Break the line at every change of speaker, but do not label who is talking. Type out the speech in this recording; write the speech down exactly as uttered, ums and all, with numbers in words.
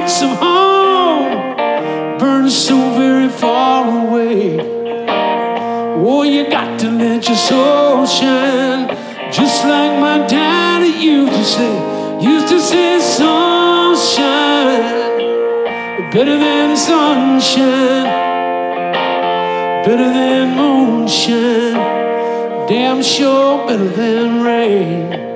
some home burns so very far away. Oh, you got to let your soul shine, just like my daddy used to say. Used to say sunshine better than sunshine, better than moonshine, damn sure better than rain.